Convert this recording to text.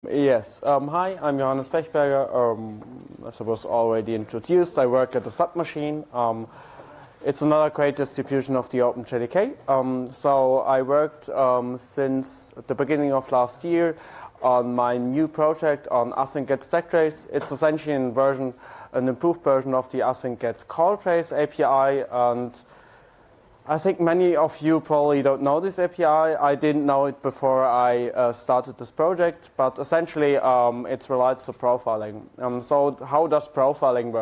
Yes. Hi, I'm Johannes Pechberger. As I was already introduced, I work at the Submachine. It's another great distribution of the OpenJDK. So I worked since the beginning of last year on my new project on async get stack trace. It's essentially an improved version of the async get call trace API, and I think many of you probably don't know this API. I didn't know it before I started this project, but essentially it's related to profiling. So how does profiling work?